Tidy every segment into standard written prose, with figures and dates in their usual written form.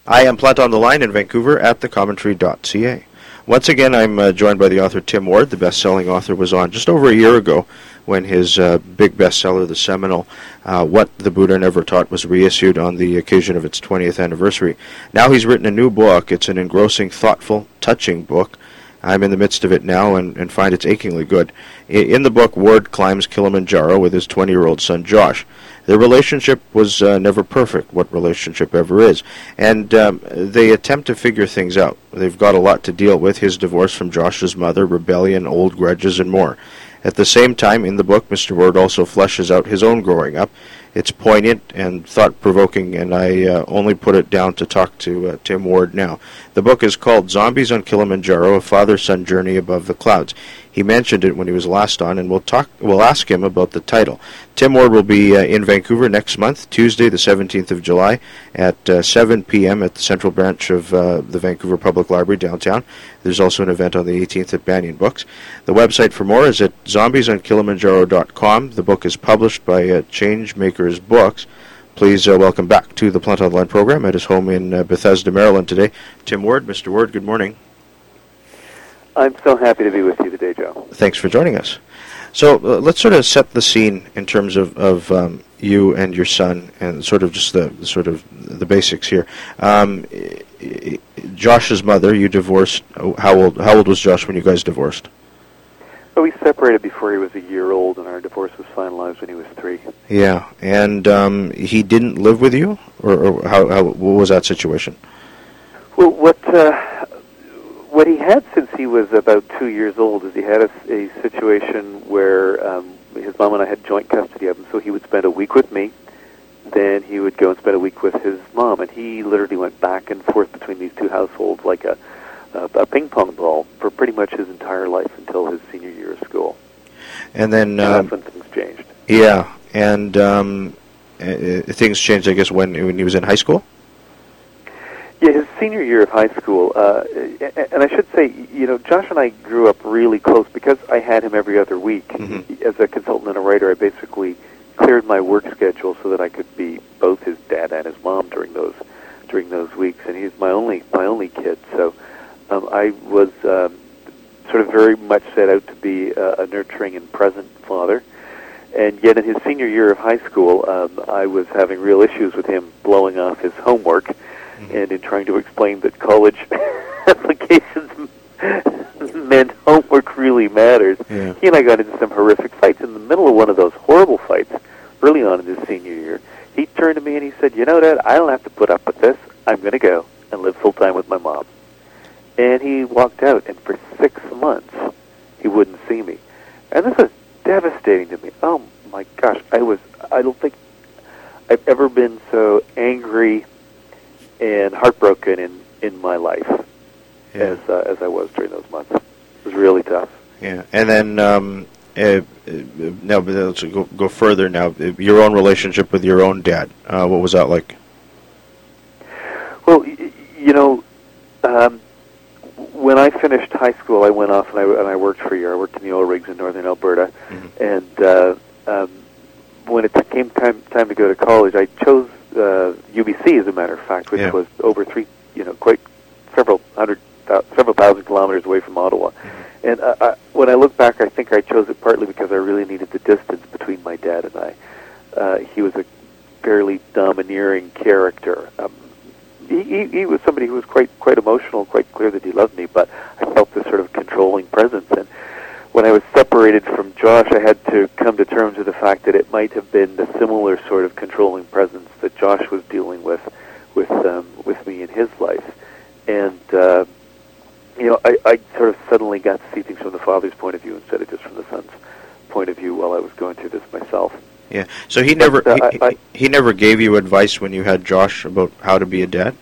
I am Plant on the Line in Vancouver at thecommentary.ca. Once again, I'm joined by the author Tim Ward. The best-selling author was on just over a year ago when his big bestseller, the seminal What the Buddha Never Taught, was reissued on the occasion of its 20th anniversary. Now he's written a new book. It's an engrossing, thoughtful, touching book. I'm in the midst of it now and find it's achingly good. In the book, Ward climbs Kilimanjaro with his 20-year-old son, Josh. Their relationship was never perfect, what relationship ever is, and they attempt to figure things out. They've got a lot to deal with: his divorce from Josh's mother, rebellion, old grudges, and more. At the same time, in the book, Mr. Ward also fleshes out his own growing up. It's poignant and thought-provoking, and I only put it down to talk to Tim Ward now. The book is called Zombies on Kilimanjaro, A Father-Son Journey Above the Clouds. He mentioned it when he was last on, and we'll ask him about the title. Tim Ward will be in Vancouver next month, Tuesday, the 17th of July, at 7 p.m. at the Central Branch of the Vancouver Public Library downtown. There's also an event on the 18th at Banyan Books. The website for more is at zombiesonkilimanjaro.com. The book is published by Changemakers Books. Please welcome back to the Plant on the Line program at his home in Bethesda, Maryland today, Tim Ward. Mr. Ward, good morning. I'm so happy to be with you today, Joe. Thanks for joining us. So let's sort of set the scene in terms of you and your son, and sort of just the basics here. Josh's mother, you divorced. How old was Josh when you guys divorced? Well, we separated before he was a year old, and our divorce was finalized when he was 3. Yeah, and he didn't live with you, or how what was that situation? Well, what he had since he was about 2 years old is he had a situation where his mom and I had joint custody of him, so he would spend a week with me, then he would go and spend a week with his mom, and he literally went back and forth between these two households like a ping pong ball for pretty much his entire life until his senior year of school. And then that's when things changed. Yeah, and things changed, I guess, when he was in high school? Yeah, his senior year of high school, and I should say, Josh and I grew up really close because I had him every other week. Mm-hmm. As a consultant and a writer, I basically cleared my work schedule so that I could be both his dad and his mom during those weeks, and he's my only kid. So I was sort of very much set out to be a nurturing and present father. And yet in his senior year of high school, I was having real issues with him blowing off his homework, and in trying to explain that college applications meant homework really matters. Yeah. He and I got into some horrific fights. In the middle of one of those horrible fights, early on in his senior year, he turned to me and he said, Dad, I don't have to put up with this. I'm going to go and live full-time with my mom. And he walked out, and for 6 months, he wouldn't see me. And this was devastating to me. Oh, my gosh. I don't think I've ever been so angry and heartbroken in my life as I was during those months. It was really tough. Yeah, and then now, but let's go further now. Your own relationship with your own dad. What was that like? Well, when I finished high school, I went off and I worked for a year. I worked in the oil rigs in northern Alberta, and when it came time to go to college, I chose UBC, as a matter of fact, which was over several thousand kilometers away from Ottawa. And when I look back, I think I chose it partly because I really needed the distance between my dad and I. He was a fairly domineering character. He was somebody who was quite emotional, quite clear that he loved me, but I felt this sort of controlling presence. And when I was separated from Josh, I had to come to terms with the fact that it might have been the similar sort of controlling presence that Josh was dealing with me in his life. And I sort of suddenly got to see things from the father's point of view instead of just from the son's point of view while I was going through this myself. Yeah. So he never gave you advice when you had Josh about how to be a dad?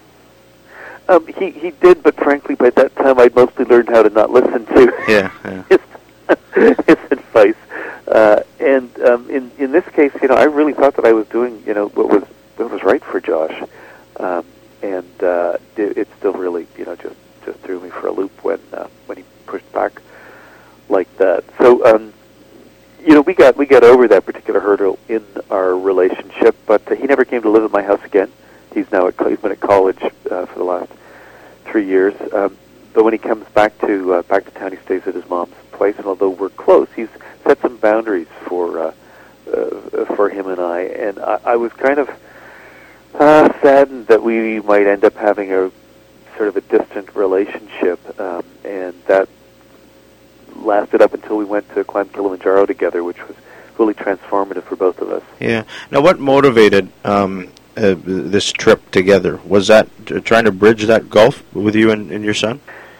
He did, but frankly, by that time, I'd mostly learned how to not listen to his advice. And in this case, I really thought that I was doing, what was right for Josh, and it still really, just threw me for a loop when he pushed back like that. So, we got over that particular hurdle in our relationship, but he never came to live at my house again. He's been at college for the last 3 years. But when he comes back to town, he stays at his mom's place. And although we're close, he's set some boundaries for him and I. And I was kind of saddened that we might end up having a sort of a distant relationship, and that lasted up until we went to climb Kilimanjaro together, which was really transformative for both of us. Yeah. Now, what motivated this trip together? Was that trying to bridge that gulf with you and your son?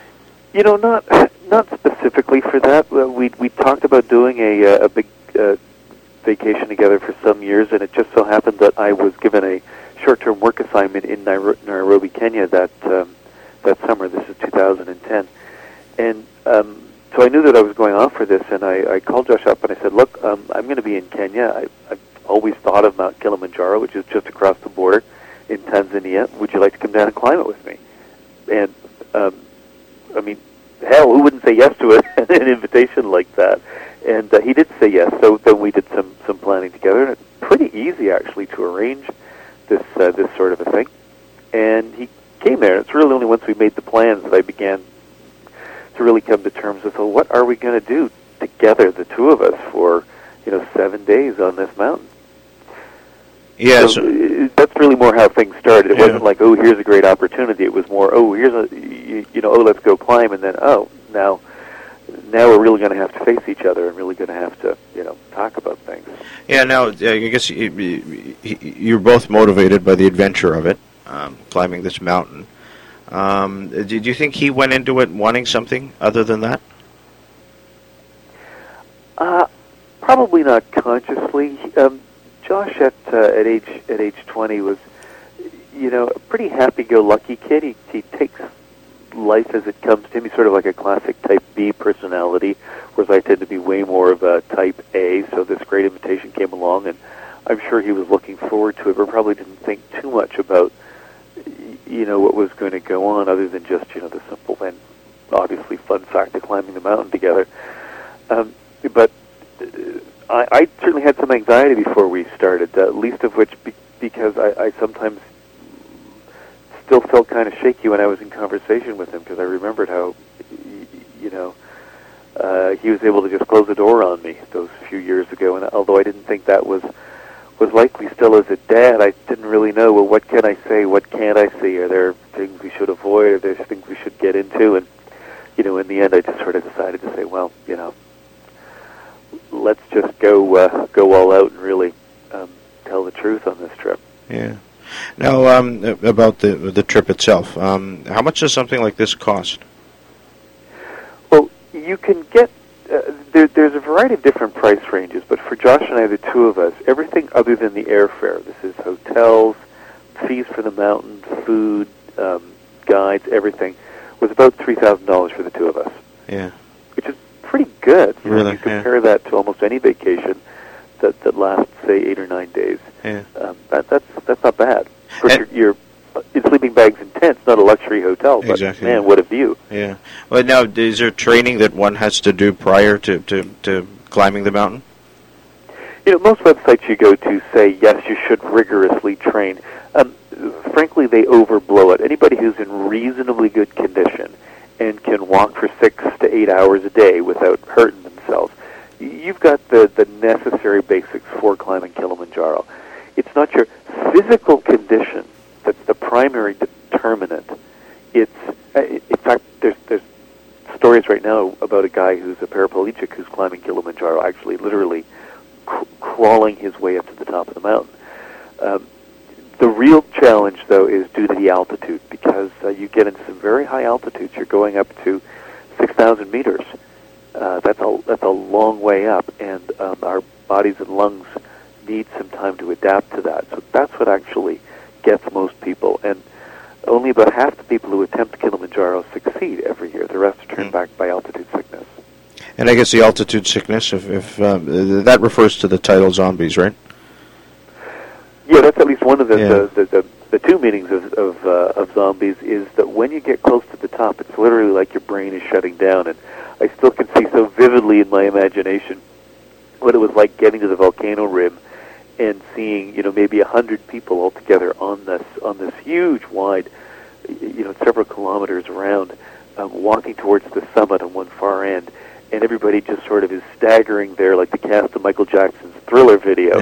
Not specifically for that. We talked about doing a big vacation together for some years, and it just so happened that I was given a short-term work assignment in Nairobi, Kenya that summer. This is 2010, and so I knew that I was going off for this, and I called Josh up and I said, "Look, I'm going to be in Kenya. I've always thought of Mount Kilimanjaro, which is just across the border in Tanzania. Would you like to come down and climb it with me?" And I mean, hell, who wouldn't say yes to an invitation like that? And he did say yes. So then we did some planning together, and it's pretty easy actually to arrange this sort of a thing. And he came there. It's really only once we made the plans that I began to really come to terms with, well, what are we going to do together, the two of us, for 7 days on this mountain? Yeah, so that's really more how things started. It wasn't like, oh, here's a great opportunity. It was more, oh, here's let's go climb, and then, oh, now we're really going to have to face each other and really going to have to, talk about things. Yeah, now, I guess you're both motivated by the adventure of it, climbing this mountain. Did you think he went into it wanting something other than that? Probably not consciously. Josh at age 20 was, a pretty happy-go-lucky kid. He takes life as it comes to him. He's sort of like a classic Type B personality, whereas I tend to be way more of a Type A. So this great invitation came along, and I'm sure he was looking forward to it, but probably didn't think too much about, what was going to go on, other than just, the simple and obviously fun fact of climbing the mountain together. But I certainly had some anxiety before we started, least of which because I sometimes still felt kind of shaky when I was in conversation with him, because I remembered how, he was able to just close the door on me those few years ago. And although I didn't think that was likely still as a dad, I didn't really know, well, what can I say? What can't I say? Are there things we should avoid? Are there things we should get into? And, in the end, I just sort of decided to say, well, let's just go all out and really tell the truth on this trip. Yeah. Now, about the trip itself, how much does something like this cost? Well, you can get there's a variety of different price ranges, but for Josh and I, the two of us, everything other than the airfare, this is hotels, fees for the mountain, food, guides, everything, was about $3,000 for the two of us. Yeah. Which is pretty good. Really, you compare that to almost any vacation that lasts, say, 8 or 9 days. Yeah. That's not bad. Of course, you're in sleeping bags and tents, not a luxury hotel, but exactly. Man, what a view. Yeah. Well, now, is there training that one has to do prior to climbing the mountain? Most websites you go to say, yes, you should rigorously train. Frankly, they overblow it. Anybody who's in reasonably good condition and can walk for 6 to 8 hours a day without hurting themselves, you've got the necessary basics for climbing Kilimanjaro. It's not your physical condition that's the primary determinant. It's, in fact, there's stories right now about a guy who's a paraplegic who's climbing Kilimanjaro, actually literally crawling his way up to the top of the mountain. The real challenge, though, is due to the altitude, because you get into some very high altitudes. You're going up to 6,000 meters. That's a long way up, and our bodies and lungs need some time to adapt to that. So that's what actually gets most people, and only about half the people who attempt Kilimanjaro succeed every year. The rest are turned back by altitude sickness. And I guess the altitude sickness, if that refers to the tidal zombies, right? Yeah, that's at least one of the two meanings of zombies, is that when you get close to the top, it's literally like your brain is shutting down. And I still can see so vividly in my imagination what it was like getting to the volcano rim and seeing, maybe 100 people all together on this huge, wide, several kilometers around, walking towards the summit on one far end, and everybody just sort of is staggering there like the cast of Michael Jackson's Thriller video,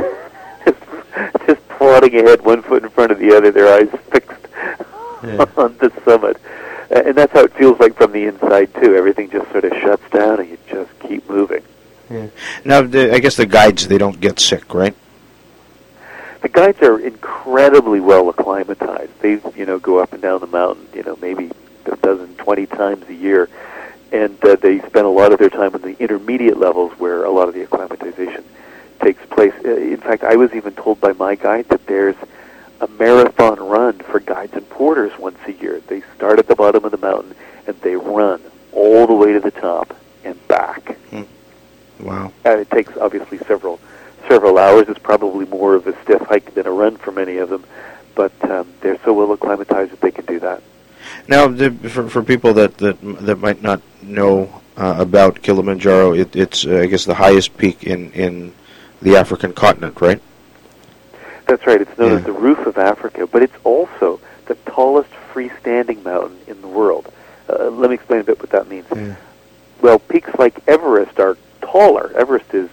just plodding ahead, one foot in front of the other, their eyes fixed on the summit. And that's how it feels like from the inside, too. Everything just sort of shuts down, and you just keep moving. Yeah. Now, I guess the guides, they don't get sick, right? The guides are incredibly well acclimatized. They, go up and down the mountain, maybe a dozen, 20 times a year, and they spend a lot of their time in the intermediate levels where a lot of the acclimatization takes place. In fact, I was even told by my guide that there's a marathon run for guides and porters once a year. They start at the bottom of the mountain, and they run all the way to the top and back. Wow. And it takes, obviously, several hours. It's probably more of a stiff hike than a run for many of them, but they're so well acclimatized that they can do that. Now, for people that might not know about Kilimanjaro, it's I guess the highest peak in the African continent, right? That's right. It's known as the Roof of Africa, but it's also the tallest freestanding mountain in the world. Let me explain a bit what that means. Yeah. Well, peaks like Everest are taller. Everest is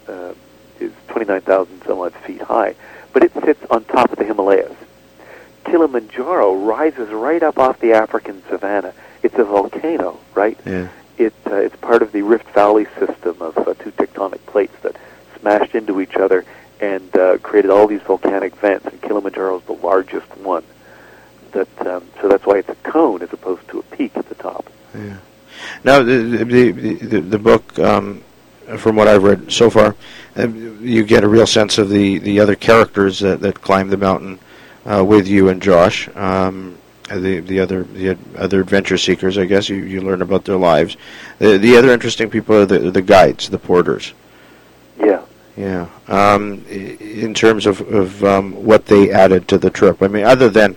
29,000 some odd feet high, but it sits on top of the Himalayas. Kilimanjaro rises right up off the African savanna. It's a volcano, right? Yeah. It's part of the Rift Valley system of two tectonic plates that smashed into each other and created all these volcanic vents, and Kilimanjaro is the largest one. So that's why it's a cone as opposed to a peak at the top. Yeah. Now, the book, from what I've read so far, you get a real sense of the other characters that climb the mountain with you and Josh. The other adventure seekers, I guess. You learn about their lives. The other interesting people are the guides, the porters. Yeah. Yeah. In terms of what they added to the trip, I mean, other than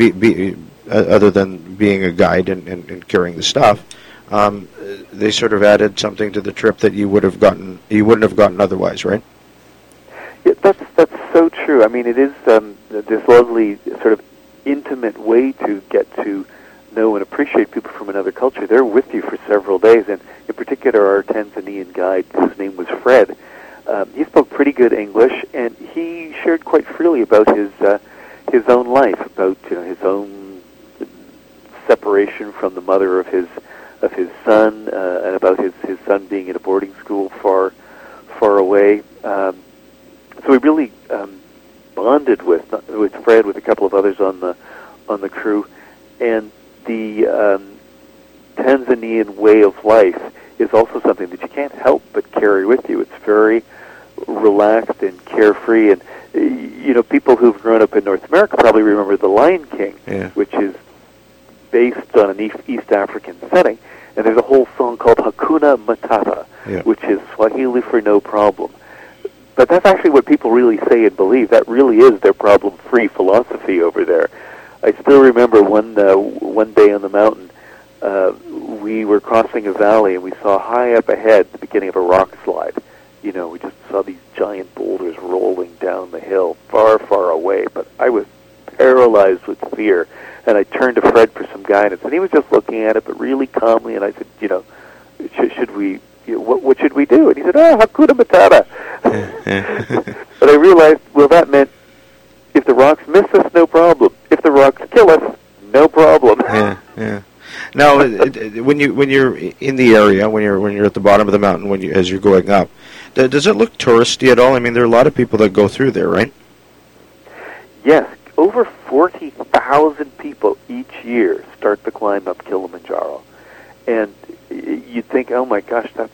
being a guide and carrying the stuff, they sort of added something to the trip that you wouldn't have gotten otherwise, right? Yeah, that's so true. I mean, it is this lovely sort of intimate way to get to know and appreciate people from another culture. They're with you for several days, and in particular, our Tanzanian guide, whose name was Fred. He spoke pretty good English, and he shared quite freely about his own life, about his own separation from the mother of his son, and about his son being in a boarding school far away. So we really bonded with Fred, with a couple of others on the crew, and the Tanzanian way of life is also something that you can't help but carry with you. It's very relaxed and carefree, and people who've grown up in North America probably remember The Lion King, which is based on an East African setting, and there's a whole song called Hakuna Matata, which is Swahili for no problem. But that's actually what people really say and believe. That really is their problem-free philosophy over there. I still remember one day on the mountain, we were crossing a valley, and we saw high up ahead the beginning of a rock slide. We just saw these giant boulders rolling down the hill, far, far away. But I was paralyzed with fear, and I turned to Fred for some guidance, and he was just looking at it, but really calmly. And I said, should we? What should we do? And he said, Hakuna Matata. But I realized, well, that meant if the rocks miss us, no problem. If the rocks kill us, no problem. Yeah. Now, when you're in the area, when you're at the bottom of the mountain, as you're going up, does it look touristy at all? I mean, there are a lot of people that go through there, right? Yes, over 40,000 people each year start the climb up Kilimanjaro, and you'd think, oh my gosh, that's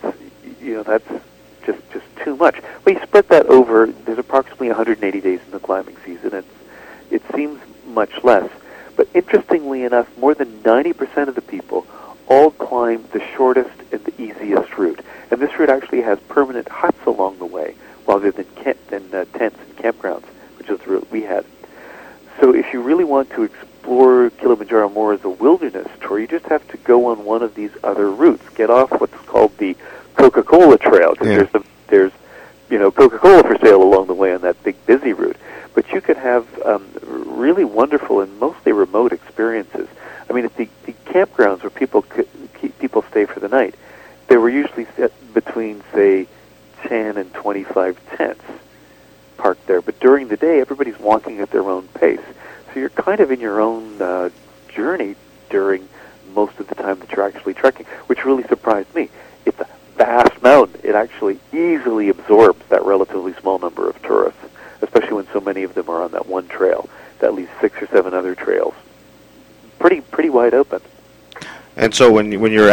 just too much. Well, you spread that over. There's approximately 180 days in the climbing season, and it seems much less. But interestingly enough, more than 90% of the people all climb the shortest and the easiest route. And this route actually has permanent huts along the way, rather than tents and campgrounds, which is the route we had. So if you really want to explore Kilimanjaro more as a wilderness tour, you just have to go on one of these other routes. Get off what's called the Coca-Cola Trail, because there's Coca-Cola for sale along the way on that big busy route. But you could have really wonderful and mostly remote experiences. I mean, at the campgrounds where people stay for the night, there were usually set between, say, 10 and 25 tents parked there. But during the day, everybody's walking at their own pace. So you're kind of in your own journey during most of the time that you're actually trekking, which really surprised me. It's a vast mountain. It actually easily absorbs that relatively small number of tourists, especially when so many of them are on that one trail, that leaves 6 or 7 other trails. Pretty wide open. And so when you're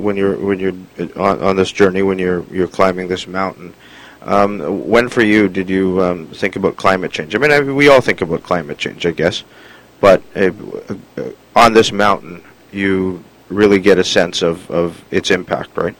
on this journey, when you're climbing this mountain, when for you did you think about climate change? I mean, we all think about climate change, I guess, but on this mountain, you really get a sense of its impact, right?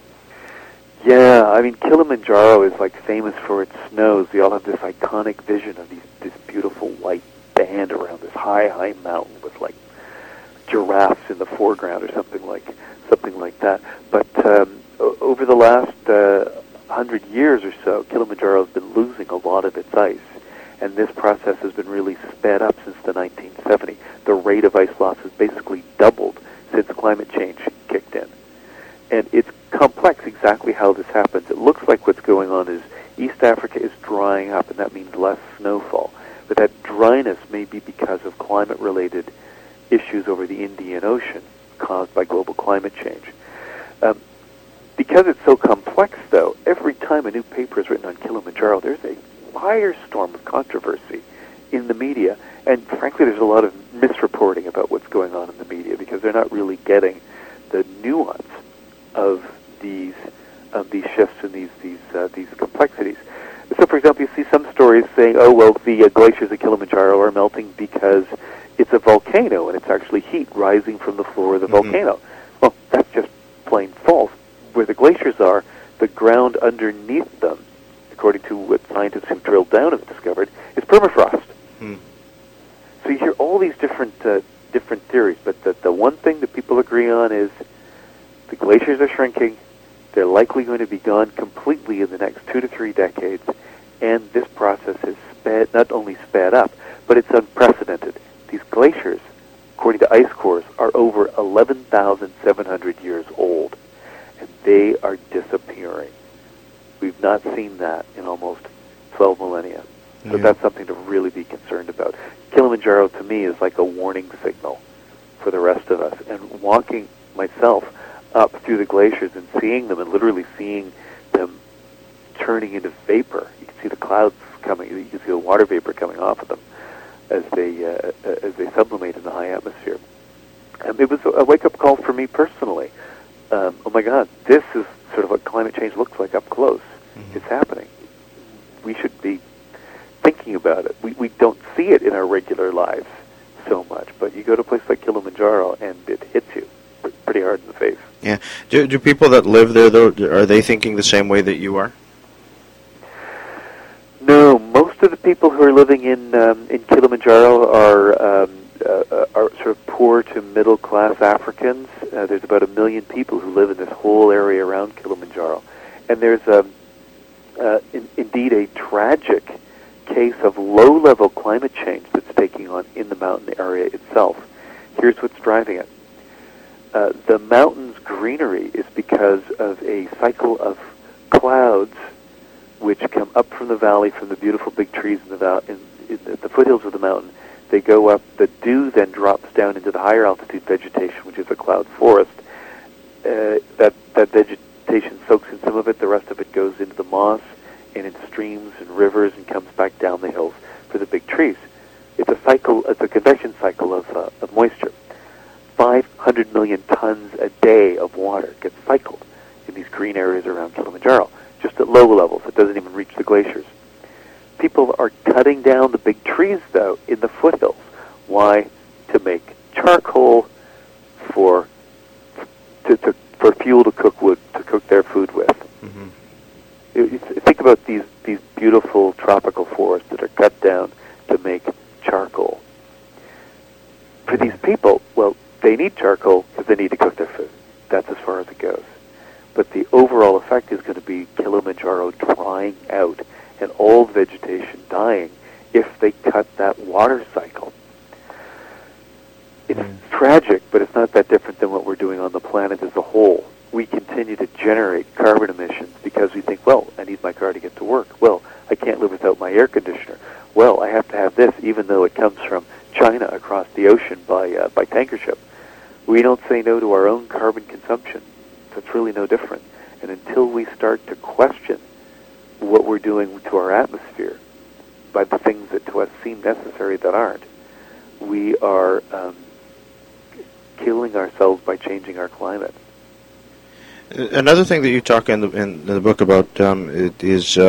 Yeah, I mean, Kilimanjaro is like famous for its snows. We all have this iconic vision of this beautiful white band around this high mountain with like giraffes in the foreground or something like that. But over the last 100 years or so, Kilimanjaro has been losing a lot of its ice, and this process has been really sped up since the 1970s. The rate of ice loss has basically doubled since climate change kicked in. And it's complex exactly how this happens. It looks like what's going on is East Africa is drying up, and that means less snowfall. But that dryness may be because of climate-related issues over the Indian Ocean caused by global climate change. Because it's so complex, though, every time a new paper is written on Kilimanjaro, there's a firestorm of controversy in the media. And frankly, there's a lot of misreporting about what's going on in the media because they're not really getting the nuance of these shifts and these complexities. So, for example, you see some stories saying, "Oh, well, the glaciers of Kilimanjaro are melting because it's a volcano and it's actually heat rising from the floor of the volcano." Well, that's just plain false. Where the glaciers are, the ground underneath them, according to what scientists who've drilled down have discovered, is permafrost. So you hear all these different theories, but the one thing that people agree on is the glaciers are shrinking. They're likely going to be gone completely in the next 2 to 3 decades, and this process is not only sped up, but it's unprecedented. These glaciers, according to ice cores, are over 11,700 years old, and they are disappearing. We've not seen that in almost 12 millennia. So that's something to really be concerned about. Kilimanjaro, to me, is like a warning signal for the rest of us. And walking myself up through the glaciers and seeing them and literally seeing them turning into vapor. You can see the clouds coming. You can see the water vapor coming off of them as they sublimate in the high atmosphere. It was a wake-up call for me personally. Oh my God, this is sort of what climate change looks like up close. It's happening. We should be thinking about it. We don't see it in our regular lives so much, but you go to a place like Kilimanjaro and it hits you pretty hard in the face. Yeah. Do people that live there, though, are they thinking the same way that you are? No, most of the people who are living in Kilimanjaro are sort of poor to middle class Africans. There's about 1 million people who live in this whole area around Kilimanjaro, and there's indeed a tragic case of low-level climate change that's taking on in the mountain area itself. Here's what's driving it. The mountain's greenery is because of a cycle of clouds which come up from the valley, from the beautiful big trees in the foothills of the mountain. They go up. The dew then drops down into the higher altitude vegetation, which is a cloud forest. That vegetation soaks in some of it. The rest of it goes into the moss and in streams and rivers and comes back down the hills for the big trees. It's a cycle. It's a convection cycle of moisture. 500 million tons a day of water gets cycled in these green areas around Kilimanjaro, just at low levels. It doesn't even reach the glaciers. People are cutting down the big trees, though, in the foothills. Why? To make charcoal for fuel to cook wood, to cook their food with. Think about these beautiful tropical forests that are cut down to make charcoal. For these people, well, they need charcoal because they need to cook their food. That's as far as it goes. But the overall effect is going to be Kilimanjaro Kilimanjaro drying out and all vegetation dying if they cut that water cycle. It's tragic, but it's not that different than what we're doing on the planet as a whole. We continue to generate carbon emissions because we think, well, I need my car to get to work. Well, I can't live without my air conditioner. Well, I have to have this, even though it comes from China across the ocean by tanker ship. We don't say no to our own carbon consumption. So it's really no different. And until we start to question what we're doing to our atmosphere by the things that to us seem necessary that aren't, we are killing ourselves by changing our climate. Another thing that you talk in the book about is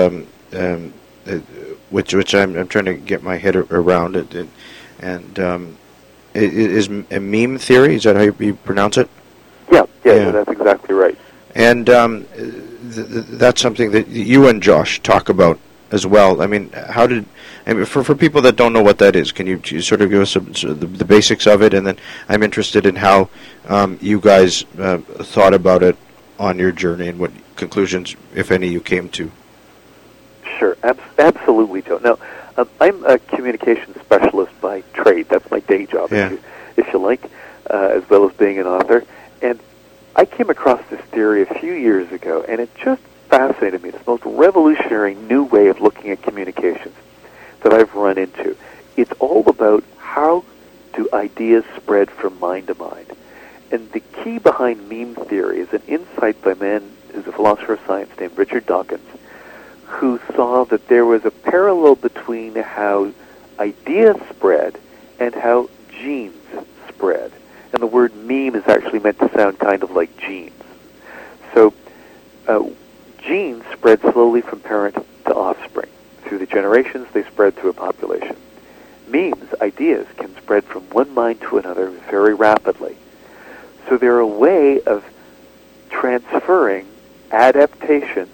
which I'm trying to get my head around it, and is a meme theory. Is that how you pronounce it? Yeah, that's exactly right. And that's something that you and Josh talk about as well. I mean, for people that don't know what that is, can you sort of give us the basics of it? And then I'm interested in how you guys thought about it on your journey and what conclusions, if any, you came to. Sure, absolutely, Joe. Now, I'm a communications specialist by trade. That's my day job, if you like, as well as being an author. And I came across this theory a few years ago, and it just fascinated me. It's the most revolutionary new way of looking at communications that I've run into. It's all about how do ideas spread from mind to mind. And the key behind meme theory is an insight by a man who's a philosopher of science named Richard Dawkins, who saw that there was a parallel between how ideas spread and how genes spread. And the word meme is actually meant to sound kind of like genes. So genes spread slowly from parent to offspring. Through the generations, they spread through a population. Memes, ideas, can spread from one mind to another very rapidly. So they're a way of transferring adaptations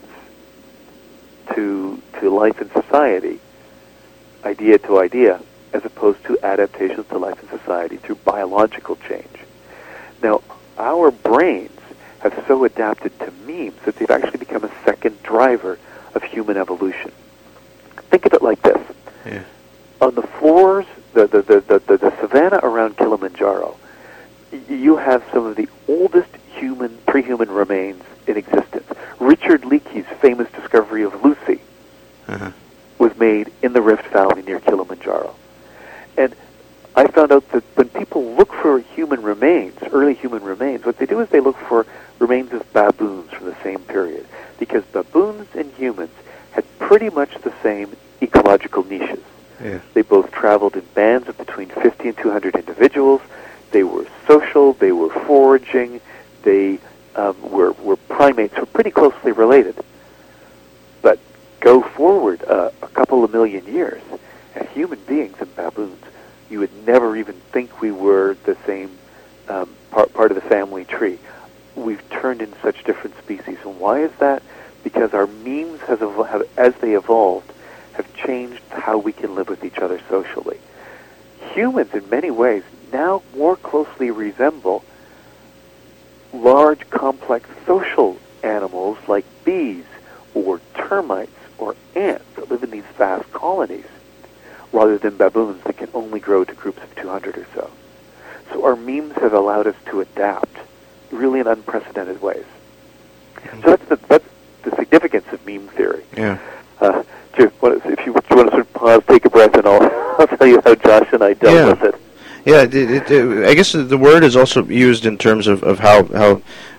to life and society, idea to idea, as opposed to adaptations to life and society through biological change. Now, our brains have so adapted to memes that they've actually become a second driver of human evolution. Think of it like this. Yeah. On the floors, the savanna around Kilimanjaro, you have some of the oldest pre-human remains in existence. Richard Leakey's famous discovery of Lucy was made in the Rift Valley near Kilimanjaro. And I found out that when people look for human remains, early human remains, what they do is they look for remains of baboons from the same period, because baboons and humans had pretty much the same ecological niches. Yeah. They both traveled in bands of between 50 and 200 individuals. They were social, they were foraging, they were primates, were pretty closely related. But go forward a couple of million years, as human beings and baboons, you would never even think we were the same part of the family tree. We've turned into such different species. And why is that? Because our memes, as they evolved, have changed how we can live with each other socially. Humans, in many ways, now more closely resemble large, complex social animals like bees or termites or ants that live in these vast colonies, rather than baboons that can only grow to groups of 200 or so. So our memes have allowed us to adapt really in unprecedented ways. So that's the significance of meme theory. Yeah. If you want to sort of pause, take a breath, and I'll tell you how Josh and I dealt with it. Yeah, I guess the word is also used in terms of how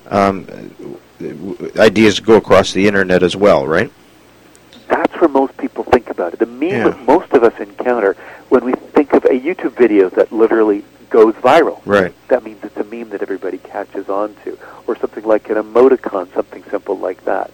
ideas go across the internet as well, right? That's where most people think about it. The meme that most of us encounter when we think of a YouTube video that literally goes viral. Right. That means it's a meme that everybody catches on to, or something like an emoticon, something simple like that,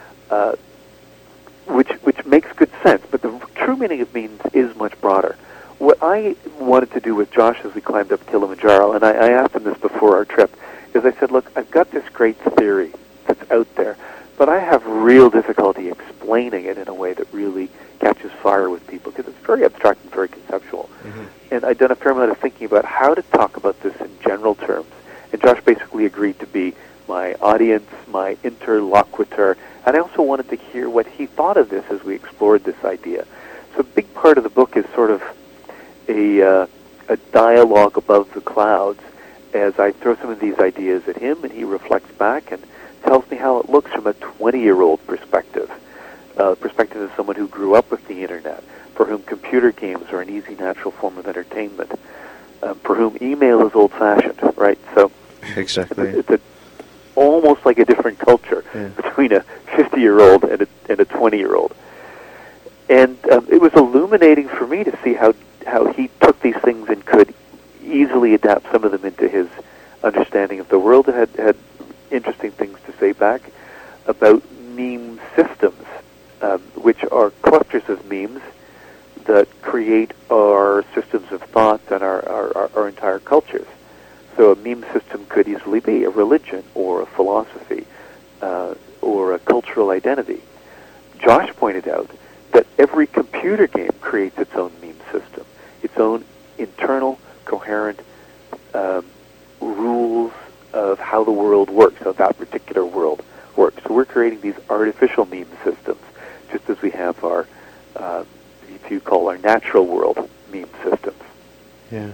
which makes good sense. But the true meaning of memes is much broader. What I wanted to do with Josh as we climbed up Kilimanjaro, and I asked him this before our trip, is I said, look, I've got this great theory that's out there, but I have real difficulty explaining it in a way that really catches fire with people, because it's very abstract and very conceptual. Mm-hmm. And I'd done a fair amount of thinking about how to talk about this in general terms. And Josh basically agreed to be my audience, my interlocutor, And I also wanted to hear what he thought of this as we explored this idea. So a big part of the book is sort of a dialogue above the clouds as I throw some of these ideas at him, and he reflects back and tells me how it looks from a 20-year-old perspective, perspective of someone who grew up with the Internet, for whom computer games are an easy, natural form of entertainment, for whom email is old-fashioned, right? So exactly. It's almost like a different culture between a 50-year-old and a 20-year-old. And it was illuminating for me to see how he took these things and could easily adapt some of them into his understanding of the world, and had interesting things to say back about meme systems, which are clusters of memes that create our systems of thought and our entire cultures. So a meme system could easily be a religion or a philosophy or a cultural identity. Josh pointed out that every computer game creates its own meme system, its own internal, coherent rules of how the world works, how that particular world works. So we're creating these artificial meme systems, just as we have our, if you call our natural world meme systems. Yeah.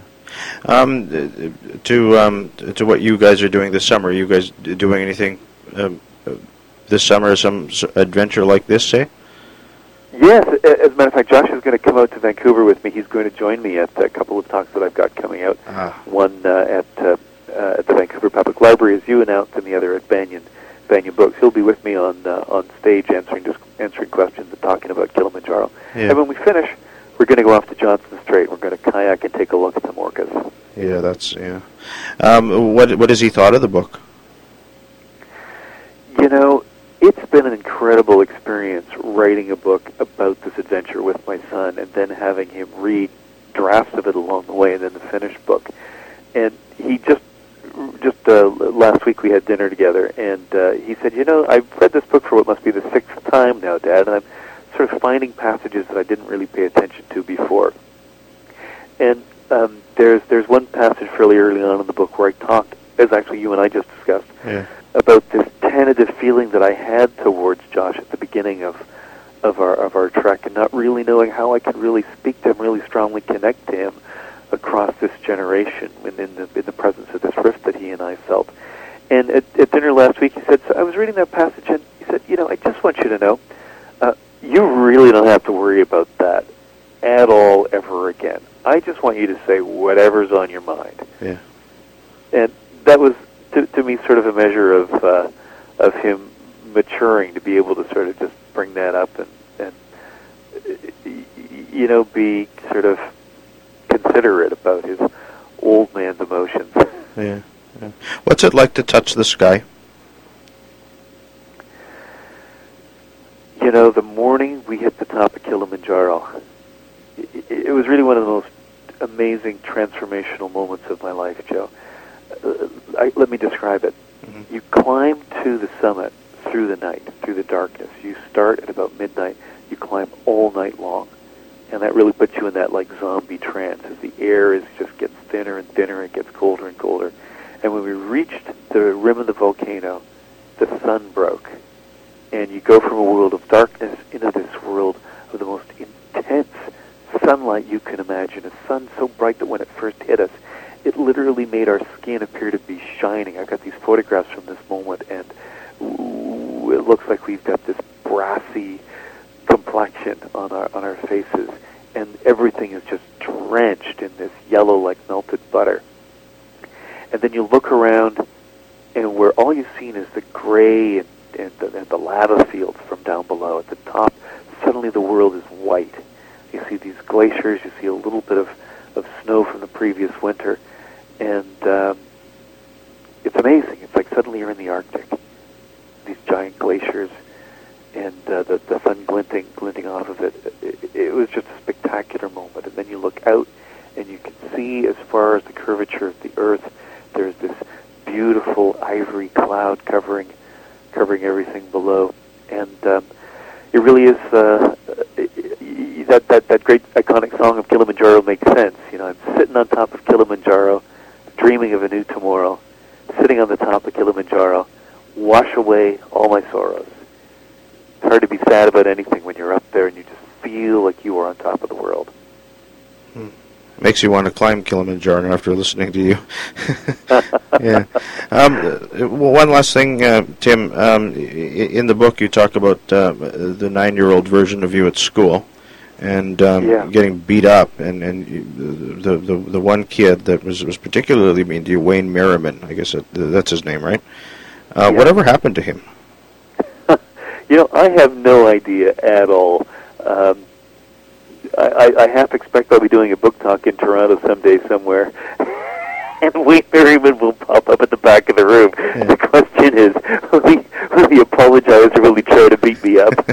To what you guys are doing this summer, are you guys doing anything this summer, some adventure like this, say? Yes, as a matter of fact, Josh is going to come out to Vancouver with me. He's going to join me at a couple of talks that I've got coming out. One at the Vancouver Public Library, as you announced, and the other at Banyan Books. He'll be with me on stage answering questions and talking about Kilimanjaro. Yeah. And when we finish, we're going to go off to Johnson Strait. We're going to kayak and take a look at some orcas. Yeah, what has he thought of the book? You know, it's been an incredible experience writing a book about this adventure with my son, and then having him read drafts of it along the way, and then the finished book. And he just last week we had dinner together, and he said, "You know, I've read this book for what must be the 6th time now, Dad, and I'm sort of finding passages that I didn't really pay attention to before." And there's one passage fairly early on in the book where I talked, as actually you and I just discussed, about this tentative feeling that I had towards Josh at the beginning of our trek, and not really knowing how I could really speak to him, really strongly connect to him across this generation, and in the presence of this rift that he and I felt. And at dinner last week, he said, so I was reading that passage, and he said, you know, I just want you to know, you really don't have to worry about that at all ever again. I just want you to say whatever's on your mind. Yeah. And that was, to me, sort of a measure of him maturing, to be able to sort of just bring that up and you know, be sort of considerate about his old man's emotions. Yeah. What's it like to touch the sky? You know, the morning we hit the top of Kilimanjaro, it was really one of the most amazing transformational moments of my life, Joe. Let me describe it. Mm-hmm. You climb to the summit through the night, through the darkness. You start at about midnight. You climb all night long. And that really puts you in that like zombie trance as the air just gets thinner and thinner. It gets colder and colder. And when we reached the rim of the volcano, the sun broke. And you go from a world of darkness into this world of the most intense sunlight you can imagine. A sun so bright that when it first hit us, it literally made our skin appear to be shining. I've got these photographs from this moment, and it looks like we've got this brassy complexion on our faces, and everything is just drenched in this yellow like melted butter. And then you look around, and where all you've seen is the gray and the lava fields from down below. At the top, suddenly the world is white. You see these glaciers, you see a little bit of snow from the previous winter, and it's amazing. It's like suddenly you're in the Arctic. These giant glaciers, and the sun glinting off of it. It was just a spectacular moment. And then you look out, and you can see as far as the curvature of the Earth, there's this beautiful ivory cloud covering everything below, and it really is that great iconic song of Kilimanjaro makes sense. You know, I'm sitting on top of Kilimanjaro, dreaming of a new tomorrow, sitting on the top of Kilimanjaro, wash away all my sorrows. It's hard to be sad about anything when you're up there and you just feel like you are on top of the world. Makes you want to climb Kilimanjaro after listening to you. Yeah. One last thing, Tim. In the book, you talk about the 9-year-old version of you at school, and getting beat up, and the one kid that was particularly mean to you, Wayne Merriman. I guess that's his name, right? Whatever happened to him? I have no idea at all. I half expect I'll be doing a book talk in Toronto someday somewhere, and Wayne Merriman will pop up at the back of the room. Yeah. The question is, will he apologize or will he try to beat me up?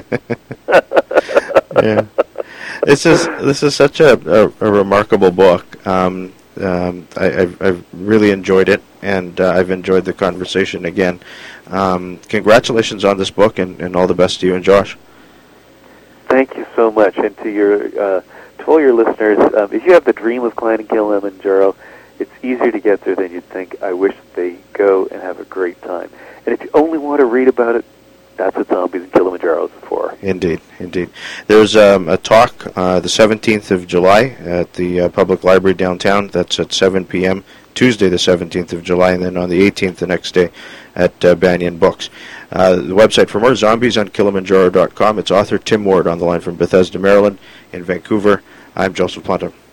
Yeah, this is such a remarkable book. I've really enjoyed it, and I've enjoyed the conversation again. Congratulations on this book, and all the best to you and Josh. Thank you so much, and to all your listeners, if you have the dream of climbing Kilimanjaro, it's easier to get there than you'd think. I wish they go and have a great time. And if you only want to read about it, that's what Zombies in Kilimanjaro is for. Indeed. There's a talk the 17th of July at the Public Library downtown. That's at 7 p.m., Tuesday the 17th of July, and then on the 18th the next day at Banyan Books. The website for more, zombiesonkilimanjaro.com. It's author Tim Ward on the line from Bethesda, Maryland. In Vancouver, I'm Joseph Planta.